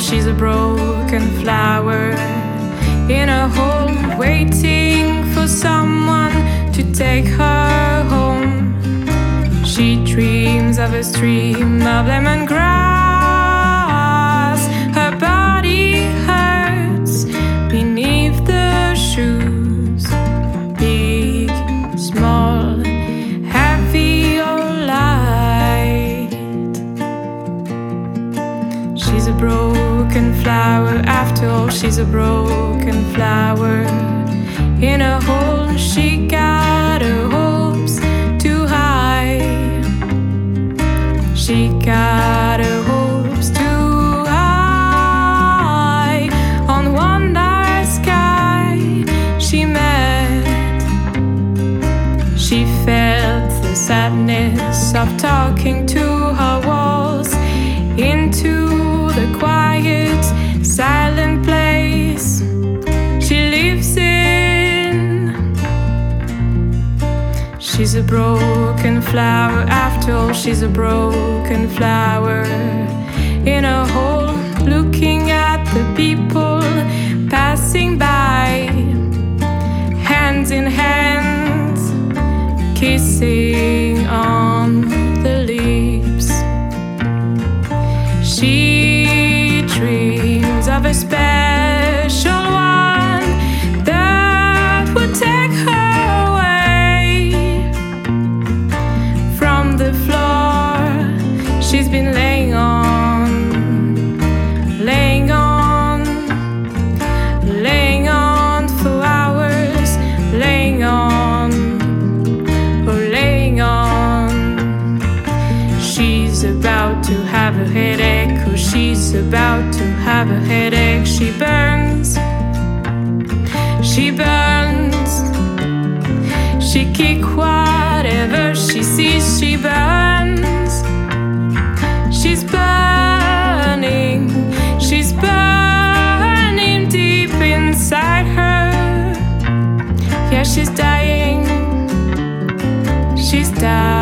she's a broken flower in a hole, waiting for someone to take her home. She dreams of a stream of lemongrass. Her body hurts beneath the shoes, big, small, heavy or light. She's a broken flower, after all, she's a broken flower in a hole. She got her hopes too high. She got her hopes too high. On one dark sky she met. She felt the sadness of talking to her walls, into the quiet, silent place she lives in. She's a broken flower, after all, she's a broken flower in a hole, looking at the people passing by, hands in hands, kissing on the lips. She dreams of a special one that would take her away from the floor she's been laying on, laying on, laying on for hours, laying on, oh, laying on. She's about to have a headache, oh, she's about to have a headache. She burns, she burns, she kick whatever she sees, she burns. She's burning, she's burning deep inside her. Yeah, she's dying, she's dying.